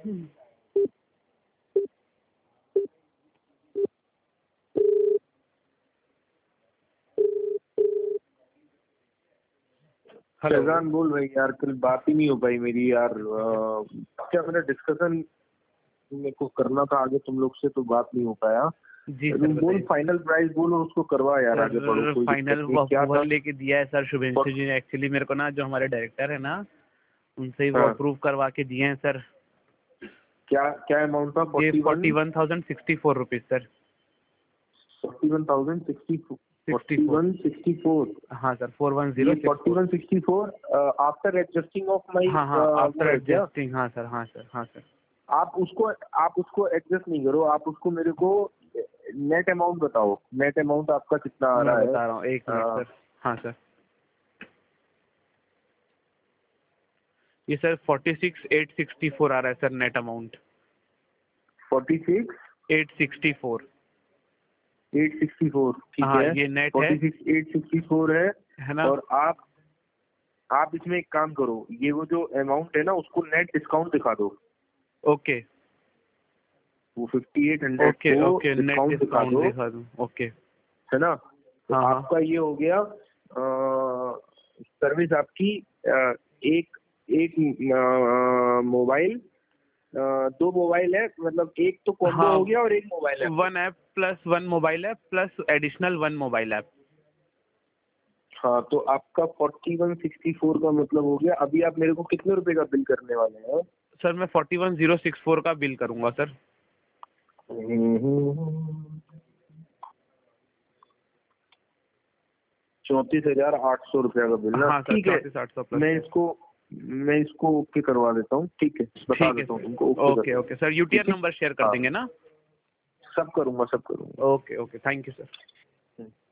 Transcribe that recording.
Hello Faizan बोल रही यार, कल बात ही नहीं हो पाई मेरी यार। क्या मेरा डिस्कशन मेरे को करना था आगे तुम लोग से, तो बात नहीं हो पाया। जी सर, तुम बोल बताइए। फाइनल प्राइस बोल और उसको करवा यार, आगे बढ़ो। सर कोई फाइनल दिक्कत वो नहीं, क्या था? अप्रूवल लेके दिया है सर शुभेंशु जी ने। एक्चुअली मेरे को ना, जो हमारे डायरेक्टर है ना, उनसे ही वो हाँ, अप्रूव करवा के दिए हैं सर। क्या क्या अमाउंट था? ये 41 41,064 रुपीज सर। 41,064 64। 4164। हाँ सर, 41064। ये 4164 आफ्टर एडजस्टिंग ऑफ माई हाँ हाँ, आफ्टर वो है क्या? एडजस्टिंग। हाँ सर, हाँ सर, हाँ सर। आप उसको एडजस्ट नहीं करो, आप उसको मेरे को नेट अमाउंट बताओ। नेट अमाउंट आपका कितना आ मैं रहा है? बता रहा हूँ, एक मिनट सर। हाँ सर, ये सर 46,864 आ रहा है सर नेट अमाउंट। 46 864। 864, ठीक हाँ, है। ये नेट है 46 864 है ना? और आप इसमें एक काम करो, ये वो जो अमाउंट है ना, उसको नेट डिस्काउंट दिखा दो। ओके वो 5800 ओके को ओके, नेट डिस्काउंट दिखा डिस्काउंट दो, दिखा दूँ? ओके। है ना? तो हाँ हाँ आपका ये हो गया। सर्विस आपकी एक एक मोबाइल, दो मोबाइल है, मतलब एक तो कॉम्बो हाँ, हो गया और एक मोबाइल है। 1 app plus 1 mobile app plus additional 1 mobile app. हाँ, तो आपका 4164 का मतलब हो गया। अभी आप मेरे को कितने रुपए का बिल करने वाले हैं? सर मैं 41,064 का बिल करूंगा सर। 34,800 रुपया का बिल ना? हाँ सर, ठीक है, 34,800 प्लस मैं है। इसको मैं इसको ओके करवा देता हूँ। ठीक है, बता ठीक है देता हूँ सर। तुमको, ओके कर ओके देता ओके हूँ। सर, यूटीआर ठीक है, नंबर शेयर कर हाँ, देंगे ना? सब करूँगा, सब करूँगा। Okay okay, thank you sir.